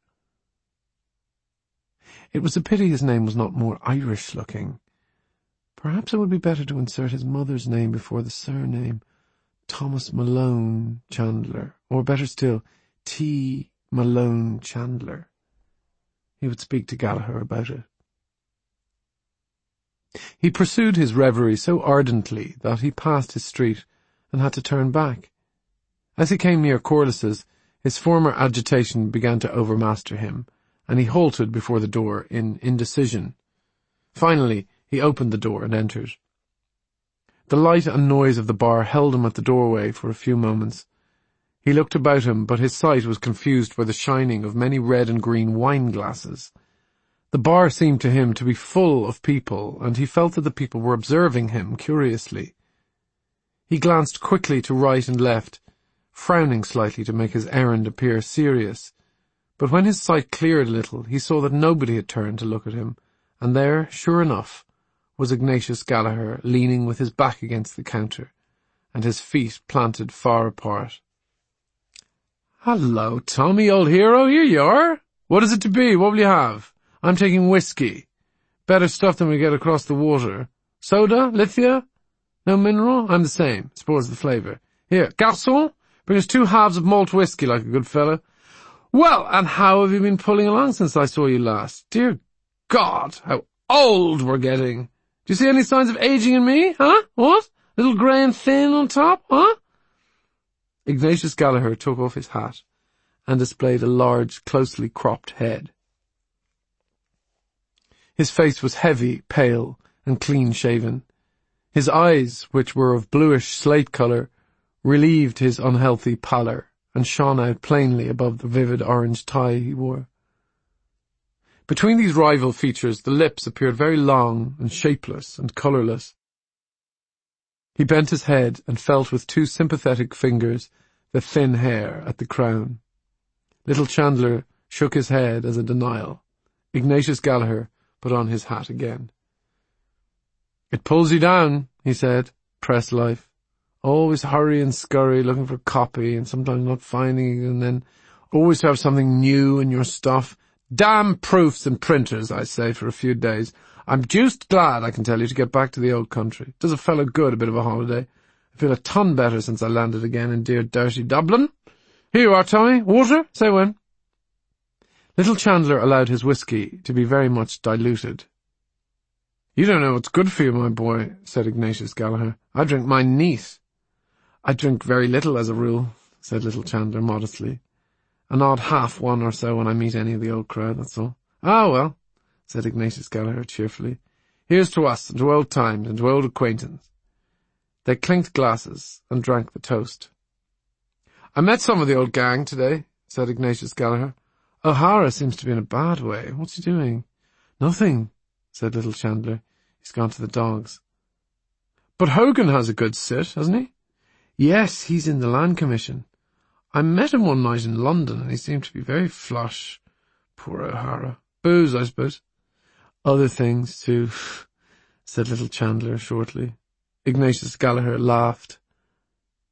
It was a pity his name was not more Irish-looking. Perhaps it would be better to insert his mother's name before the surname, Thomas Malone Chandler, or better still, T. Malone Chandler. He would speak to Gallagher about it. He pursued his reverie so ardently that he passed his street and had to turn back. As he came near Corliss's, his former agitation began to overmaster him, and he halted before the door in indecision. Finally, he opened the door and entered. The light and noise of the bar held him at the doorway for a few moments. He looked about him, but his sight was confused by the shining of many red and green wine-glasses. The bar seemed to him to be full of people, and he felt that the people were observing him curiously. He glanced quickly to right and left, frowning slightly to make his errand appear serious. But when his sight cleared a little, he saw that nobody had turned to look at him, and there, sure enough, was Ignatius Gallagher leaning with his back against the counter, and his feet planted far apart. "Hello, Tommy, old hero, here you are. What is it to be? What will you have? I'm taking whiskey. Better stuff than we get across the water. Soda? Lithia? No mineral? I'm the same. Spoils the flavour. Here, garçon, bring us 2 halves of malt whiskey like a good fellow. Well, and how have you been pulling along since I saw you last? Dear God, how old we're getting. Do you see any signs of ageing in me, huh? What? Little grey and thin on top, huh?" Ignatius Gallagher took off his hat and displayed a large, closely cropped head. His face was heavy, pale, and clean-shaven. His eyes, which were of bluish slate colour, relieved his unhealthy pallor and shone out plainly above the vivid orange tie he wore. Between these rival features, the lips appeared very long and shapeless and colourless. He bent his head and felt with 2 sympathetic fingers the thin hair at the crown. Little Chandler shook his head as a denial. Ignatius Gallagher put on his hat again. "It pulls you down," he said, press life. "Always hurry and scurry, looking for copy, and sometimes not finding it, and then always to have something new in your stuff. Damn proofs and printers, I say, for a few days. I'm deuced glad, I can tell you, to get back to the old country. Does a fellow good, a bit of a holiday. I feel a ton better since I landed again in dear dirty Dublin. Here you are, Tommy. Water? Say when." Little Chandler allowed his whiskey to be very much diluted. "You don't know what's good for you, my boy," said Ignatius Gallagher. "I drink mine neat." "I drink very little as a rule," said little Chandler modestly. "An odd half one or so when I meet any of the old crowd, that's all." "Ah, well," said Ignatius Gallagher cheerfully. "Here's to us, and to old times, and to old acquaintance." They clinked glasses and drank the toast. "I met some of the old gang today," said Ignatius Gallagher. "O'Hara seems to be in a bad way. What's he doing?" "Nothing," said little Chandler. "He's gone to the dogs." "But Hogan has a good sit, hasn't he?" "Yes, he's in the Land Commission. I met him one night in London, and he seemed to be very flush. Poor O'Hara. Booze, I suppose." "Other things, too," said little Chandler shortly. Ignatius Gallagher laughed.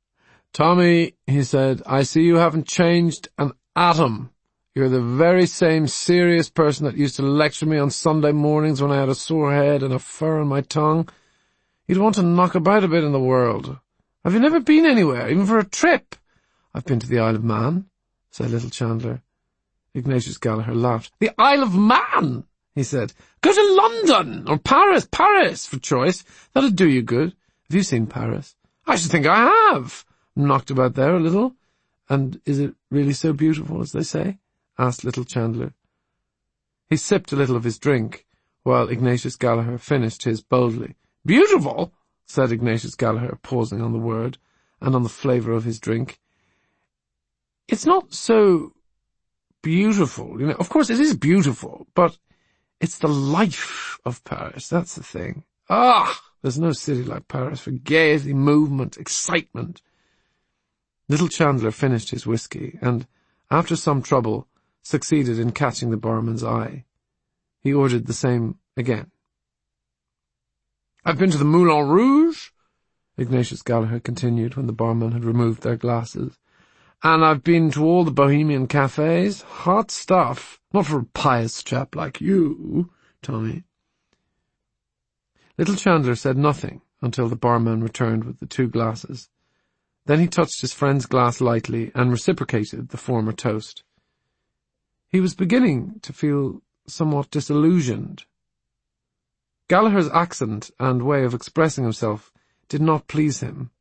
"Tommy," he said, "I see you haven't changed an atom. You're the very same serious person that used to lecture me on Sunday mornings when I had a sore head and a fur on my tongue. You'd want to knock about a bit in the world. Have you never been anywhere, even for a trip?" "I've been to the Isle of Man," said little Chandler. Ignatius Gallaher laughed. "The Isle of Man," he said. "Go to London, or Paris, for choice. That'd do you good. Have you seen Paris?" "I should think I have. Knocked about there a little." "And is it really so beautiful as they say?" asked little Chandler. He sipped a little of his drink, while Ignatius Gallaher finished his boldly. "Beautiful?" said Ignatius Gallaher, pausing on the word, and on the flavour of his drink. "It's not so beautiful, Of course it is beautiful, but it's the life of Paris, that's the thing. There's no city like Paris for gaiety, movement, excitement." Little Chandler finished his whiskey, and, after some trouble, succeeded in catching the barman's eye. He ordered the same again. "I've been to the Moulin Rouge," Ignatius Gallaher continued when the barman had removed their glasses, "and I've been to all the Bohemian cafes. Hot stuff. Not for a pious chap like you, Tommy." Little Chandler said nothing until the barman returned with the 2 glasses. Then he touched his friend's glass lightly and reciprocated the former toast. He was beginning to feel somewhat disillusioned. Gallaher's accent and way of expressing himself did not please him.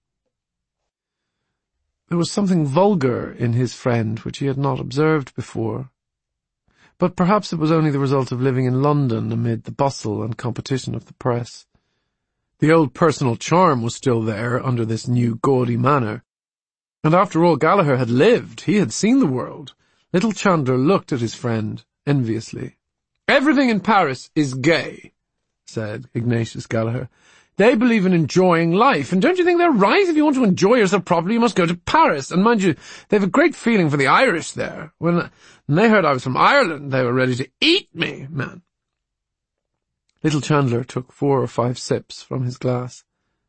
There was something vulgar in his friend which he had not observed before. But perhaps it was only the result of living in London amid the bustle and competition of the press. The old personal charm was still there under this new gaudy manner. And after all, Gallaher had lived. He had seen the world. Little Chandler looked at his friend enviously. "Everything in Paris is gay," said Ignatius Gallaher. "They believe in enjoying life, and don't you think they're right? If you want to enjoy yourself properly, you must go to Paris. And mind you, they have a great feeling for the Irish there. When they heard I was from Ireland, they were ready to eat me, man." Little Chandler took 4 or 5 sips from his glass.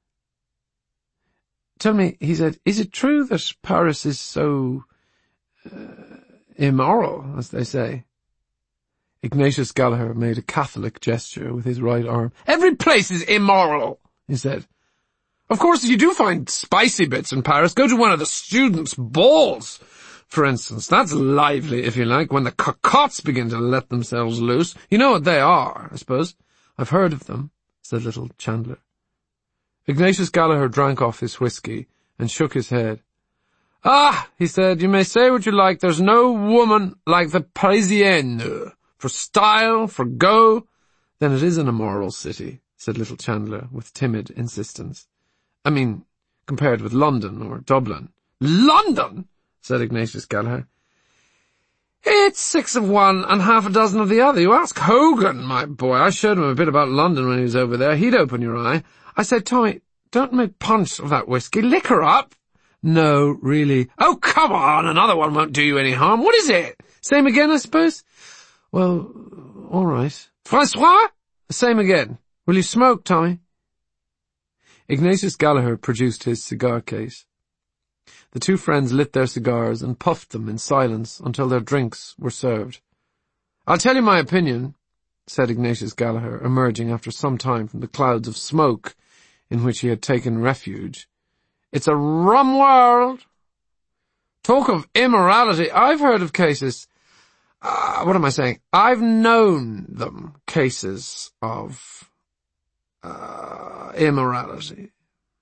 "Tell me," he said, "is it true that Paris is so immoral, as they say?" Ignatius Gallaher made a Catholic gesture with his right arm. "Every place is immoral," he said. "Of course, you do find spicy bits in Paris. Go to one of the students' balls, for instance. That's lively, if you like, when the cocottes begin to let themselves loose. You know what they are, I suppose." "I've heard of them," said little Chandler. Ignatius Gallaher drank off his whiskey and shook his head. He said, "you may say what you like. There's no woman like the Parisienne. For style, for go." "Then it is an immoral city," said little Chandler with timid insistence. "I mean, compared with London or Dublin." "London?" said Ignatius Gallaher. "It's 6 of one and half a dozen of the other. You ask Hogan, my boy. I showed him a bit about London when he was over there. He'd open your eye. I said, 'Tommy, don't make punch of that whiskey. Liquor up.' 'No, really.' 'Oh, come on, another one won't do you any harm. What is it? Same again, I suppose?' 'Well, all right.' 'Francois?' 'The same again. Will you smoke, Tommy?' Ignatius Gallaher produced his cigar case. The 2 friends lit their cigars and puffed them in silence until their drinks were served. "I'll tell you my opinion," said Ignatius Gallaher, emerging after some time from the clouds of smoke in which he had taken refuge. "It's a rum world. Talk of immorality. I've heard of cases... what am I saying? I've known them, cases of... immorality."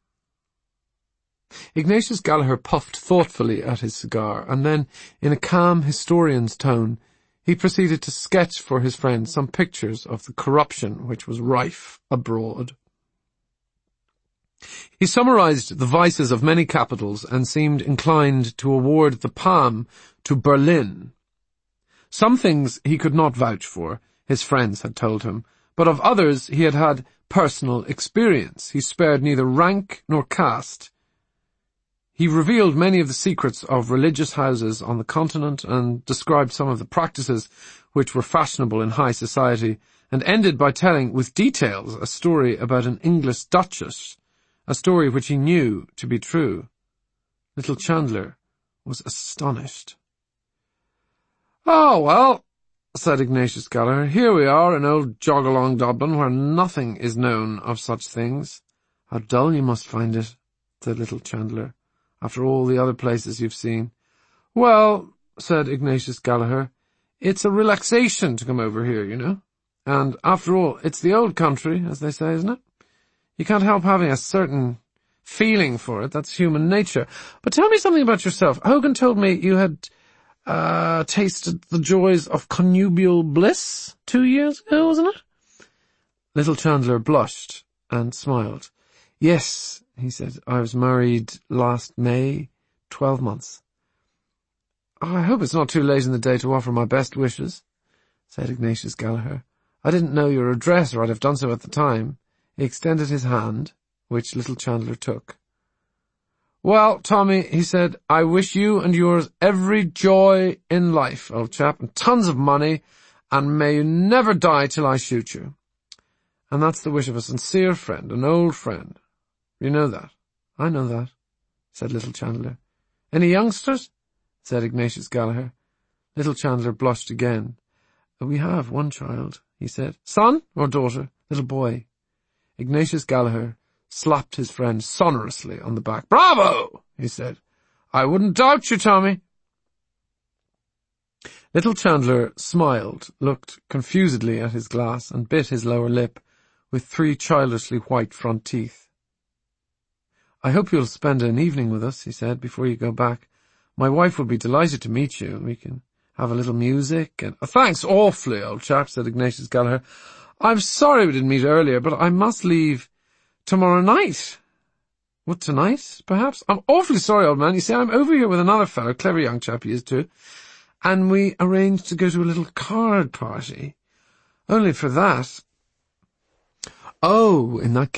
Ignatius Gallaher puffed thoughtfully at his cigar, and then, in a calm historian's tone, he proceeded to sketch for his friend some pictures of the corruption which was rife abroad. He summarized the vices of many capitals and seemed inclined to award the palm to Berlin. Some things he could not vouch for, his friends had told him, but of others he had had personal experience. He spared neither rank nor caste. He revealed many of the secrets of religious houses on the continent and described some of the practices which were fashionable in high society, and ended by telling, with details, a story about an English duchess, a story which he knew to be true. Little Chandler was astonished. "Oh, well," said Ignatius Gallaher, "here we are in old jog-along Dublin, where nothing is known of such things." "How dull you must find it," said Little Chandler, "after all the other places you've seen." "Well," said Ignatius Gallaher, "it's a relaxation to come over here, you know. And, after all, it's the old country, as they say, isn't it? You can't help having a certain feeling for it. That's human nature. But tell me something about yourself. Hogan told me you had tasted the joys of connubial bliss 2 years ago, wasn't it?" Little Chandler blushed and smiled. "Yes," he said, "I was married last May, 12 months. "I hope it's not too late in the day to offer my best wishes," said Ignatius Gallaher. "I didn't know your address, or I'd have done so at the time." He extended his hand, which Little Chandler took. "Well, Tommy," he said, "I wish you and yours every joy in life, old chap, and tons of money, and may you never die till I shoot you. And that's the wish of a sincere friend, an old friend. You know that." "I know that," said Little Chandler. "Any youngsters?" said Ignatius Gallaher. Little Chandler blushed again. "We have one child," he said. "Son or daughter?" "Little boy." Ignatius Gallaher slapped his friend sonorously on the back. "Bravo!" he said. "I wouldn't doubt you, Tommy." Little Chandler smiled, looked confusedly at his glass, and bit his lower lip, with 3 childishly white front teeth. "I hope you'll spend an evening with us," he said, "before you go back. My wife will be delighted to meet you. We can have a little music and—" "Thanks awfully, old chap," said Ignatius Gallaher. "I'm sorry we didn't meet earlier, but I must leave tomorrow night." "What, tonight, perhaps?" "I'm awfully sorry, old man. You see, I'm over here with another fellow, clever young chap he is too, and we arranged to go to a little card party. Only for that—" "Oh, in that